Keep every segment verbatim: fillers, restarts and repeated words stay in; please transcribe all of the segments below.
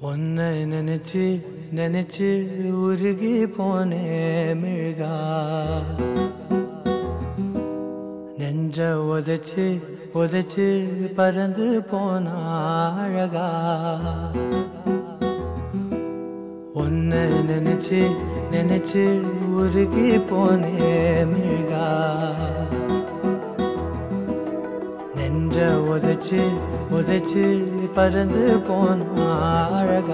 உன்னை நினைச்சு நினைச்சு உருகி போனே மிழ்கா நெஞ்ச உதைச்சு உதைச்சு பறந்து போன அழகா உன்னை நினைச்சு நினைச்சு உருகி போனே மிழ்கா நெஞ்ச உதைச்சு உதைச்சு பறந்து போன அழகா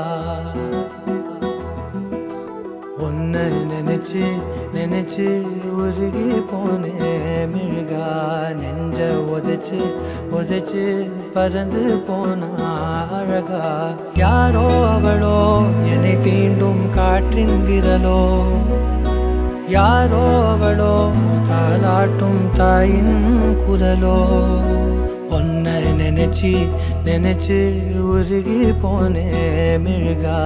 உன்னை நினைச்சு நினைச்சு உருகி போனே மிழ்கா நெஞ்ச உதைச்சு உதைச்சு பறந்து போன அழகா யாரோ அவளோ என்னை தீண்டும் காற்றின் விரலோ யாரோ அவளோ தாலாட்டும் தாயின் குரலோ உன்னை நினைச்சு நினைச்சு உருகி போனே மிழ்கா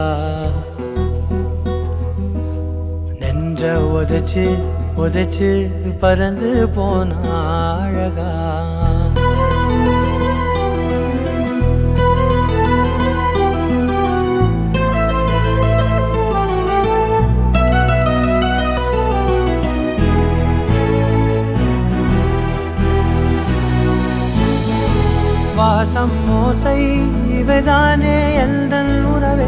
நெஞ்ச உதைச்சு உதைச்சு பறந்து போன அழகா வாசம் மோசை இவைதானே எந்தன் உறவே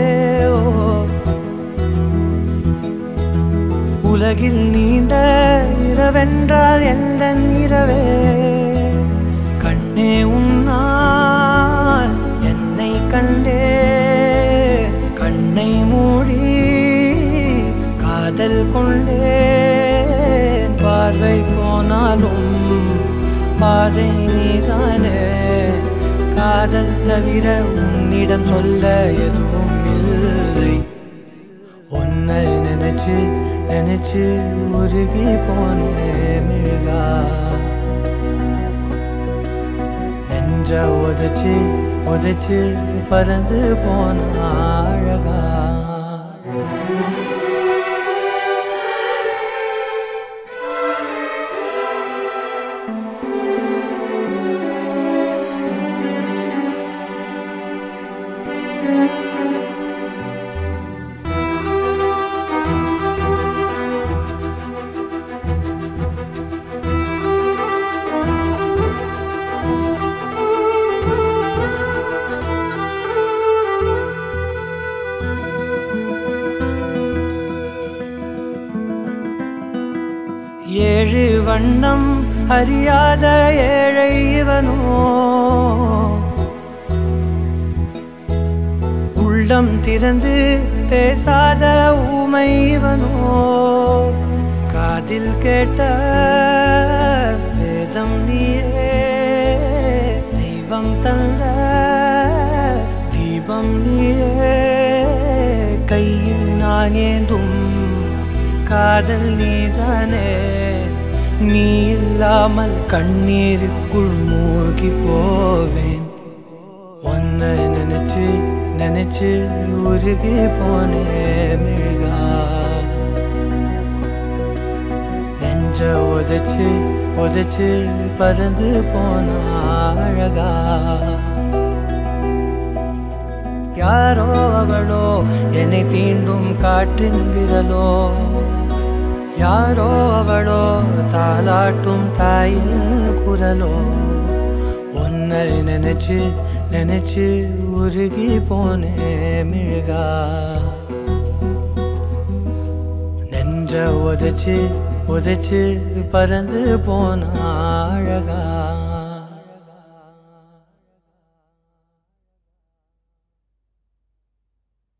உலகில் நீண்ட இரவென்றால் எந்தன் இரவே கண்ணே உன்னால் என்னை கண்டே கண்ணை மூடி காதல் கொண்டே பார்வை போனாலும் பாதை நீதானே காதல் தவிர உன்னிடம் சொல்ல எதுவும் இல்லை உன்னை நினைச்சு நினைச்சு உருகி போனே மிழ்கா நெஞ்ச உதைச்சு உதைச்சு பறந்து போன அழகா ஏழு வண்ணம் அறியாத ஏழை இவனோ உள்ளம் திறந்து பேசாத ஊமை இவனோ காதில் கேட்ட வேதம் நீயே தெய்வம் தந்த தீபம் நீயே கையில் நான் ஏந்தும் காதல் நீதானே நீ இல்லாமல் கண்ணீருக்குள் மூழ்கி போவேன் உன்னை நினைச்சு நினைச்சு உருகி போனே மிழ்கா நெஞ்ச உதைச்சு உதைச்சு பறந்து போன அழகா யாரோ அவளோ என்னை தீண்டும் காற்றின் விரலோ யாரோ அவளோ தாலாட்டும் தாயின் குரலோ உன்னை நினைச்சு நினைச்சு உருகி போனே மிழ்கா நெஞ்ச உதைச்சு உதைச்சு பறந்து போன அழகா